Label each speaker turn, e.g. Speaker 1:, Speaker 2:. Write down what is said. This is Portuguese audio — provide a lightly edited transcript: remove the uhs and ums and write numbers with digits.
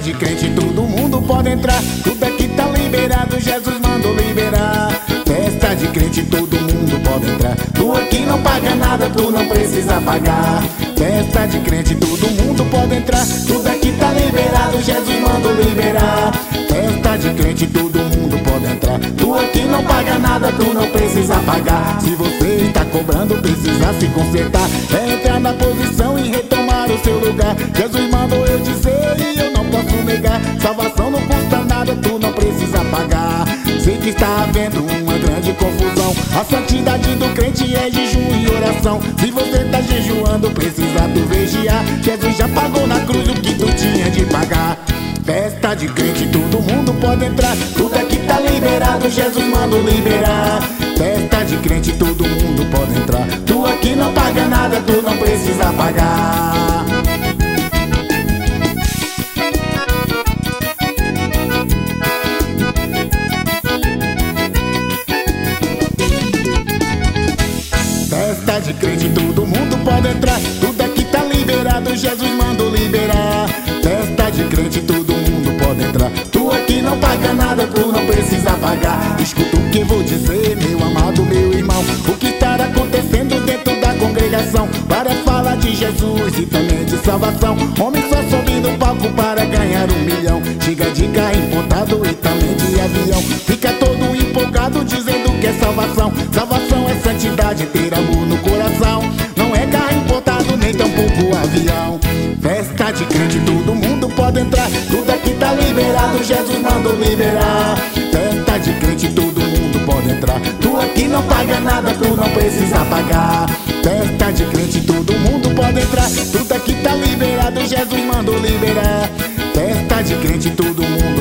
Speaker 1: de crente, todo mundo pode entrar. Tudo aqui tá liberado, Jesus mandou liberar. Festa de crente, todo mundo pode entrar. Tu aqui não paga nada, tu não precisa pagar. Festa de crente, todo mundo pode entrar. Tudo aqui tá liberado, Jesus mandou liberar. Festa de crente, todo mundo pode entrar. Tu aqui não paga nada, tu não precisa pagar. Se você está cobrando, precisa se consertar. É entrar na posição e retomar o seu lugar. Jesus mandou eu dizer e eu não posso negar. Salvação não custa nada, tu não precisa pagar. Sei que está havendo uma grande confusão. A santidade do crente é jejum e oração. Se você tá jejuando, precisa tu vigiar. Jesus já pagou na cruz o que tu tinha de pagar. Festa de crente, todo mundo pode entrar. Tudo aqui tá liberado, Jesus mandou liberar. Festa de crente, todo mundo pode entrar. Tu aqui não paga nada, tu não precisa pagar. Festa de crente, todo mundo pode entrar. Tudo aqui tá liberado, Jesus mandou liberar. Festa de crente, todo mundo pode entrar. Tu aqui não paga nada, tu não precisa pagar. Escuta o que eu vou dizer, meu amado, meu irmão. O que está acontecendo dentro da congregação? Para falar de Jesus e também de salvação. Homem só sobe no palco para ganhar 1 milhão. Chega de carro importado e também de avião. Fica todo empolgado dizendo que é salvação. Salvação é santidade, ter amor no coração. Não é carro importado, nem tampouco avião. Festa de crente, todo mundo pode entrar. Tudo aqui tá liberado, Jesus mandou liberar. Festa de crente, todo mundo pode entrar. Tu aqui não paga nada, tu não precisa pagar. Festa de crente, todo mundo pode entrar. Tudo aqui tá liberado, Jesus mandou liberar. Festa de crente, todo mundo